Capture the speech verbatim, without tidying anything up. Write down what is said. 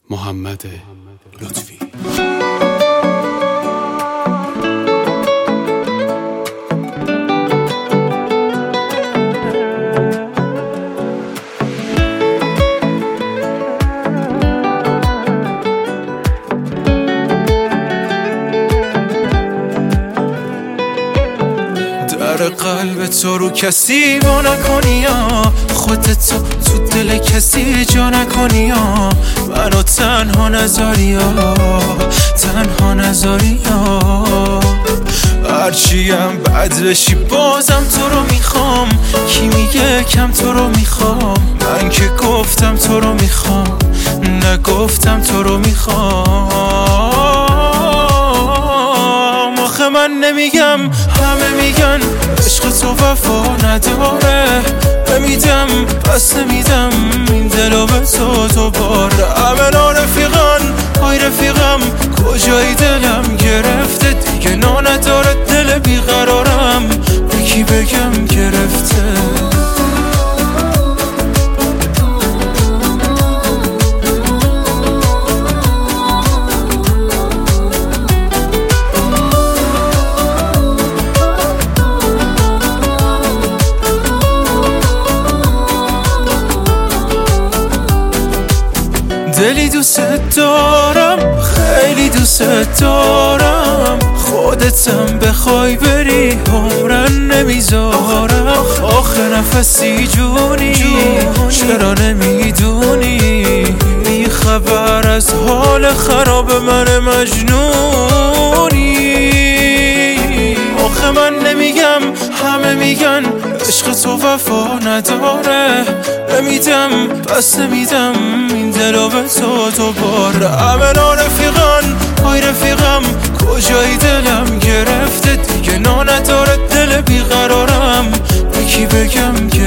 محمد لطفی. در قلب تو رو کسی با نکنی یا خودت تو تو دل کسی جا نکنی یا منو تنها نذاری یا تنها نذاری یا هرچیم بد بشی بازم تو رو میخوام. کی میگه کم تو رو میخوام؟ من که گفتم تو رو میخوام، نگفتم تو رو میخوام. آخه من نمیگم، همه میگن عشق تو وفا نداره. نمیدم پس نمیدم این دلو به تو دوباره. همه رفیقان های رفیقم کجایی دلم گرفته دیگه نا نداره دل بیقرارم. به کی بگم گرفته؟ دلی دوست دارم، خیلی دوست دارم. خودتم بخوای بری عمرن نمیذارم. آخه نفسی جونی چرا نمیدونی؟ بی خبر از حال خراب من مجنونی. آخه من نمیگم، همه میگن عشق تو وفا نداره. نمیدم پس نمیدم این دلو به تو دوباره. همه رفیقان های رفیقم کجایی دلم گرفته دیگه نا نداره دل بیقرارم. به کی بگم که